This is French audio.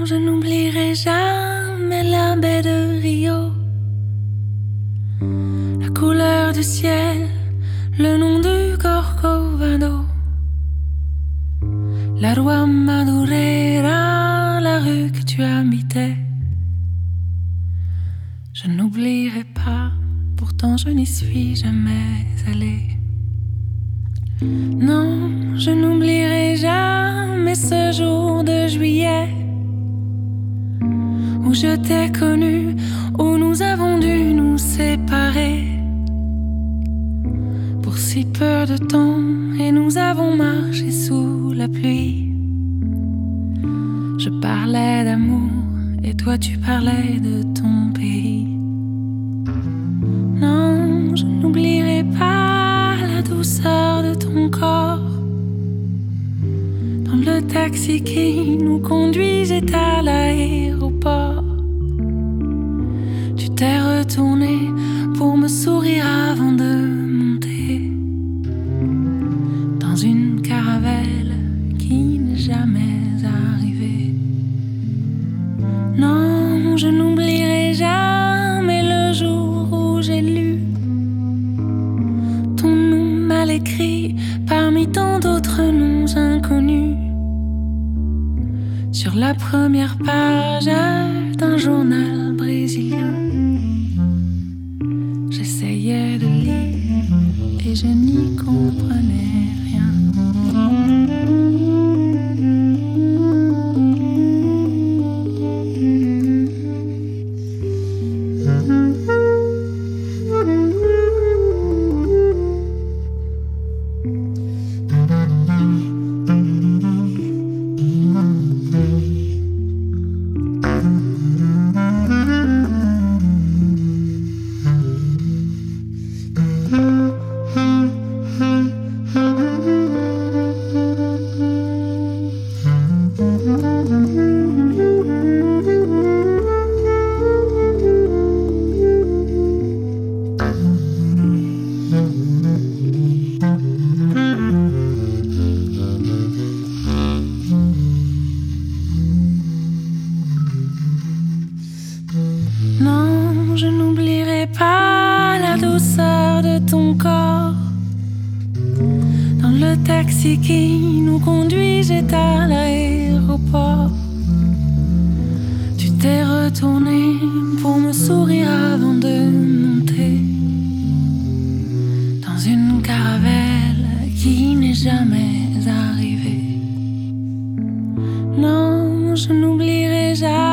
je n'oublierai jamais la baie de Rio, la couleur du ciel, le nom du Corcovado, la rua Madureira, la rue que tu habitais. Je n'oublierai pas, pourtant je n'y suis jamais allée. Non, je n'oublierai jamais ce jour de juillet où je t'ai connu, où nous avons dû nous séparer pour si peu de temps, et nous avons marché sous la pluie. Je parlais d'amour et toi tu parlais de ton pays. Non, je n'oublierai pas la douceur de ton corps dans le taxi qui nous conduisait à l'aéroport. Tu t'es retourné pour me sourire avant de monter dans une caravelle qui n'est jamais arrivée. Non, je n'oublierai jamais le jour où j'ai lu ton nom mal écrit parmi tant d'autres noms inconnus sur la première page d'un journal brésilien. J'essayais de lire et je n'y comprenais rien. Non, je n'oublierai pas la douceur de ton corps dans le taxi qui nous conduisait à l'aéroport. Tu t'es retourné pour me sourire avant de monter dans une caravelle qui n'est jamais arrivée. Non, je n'oublierai jamais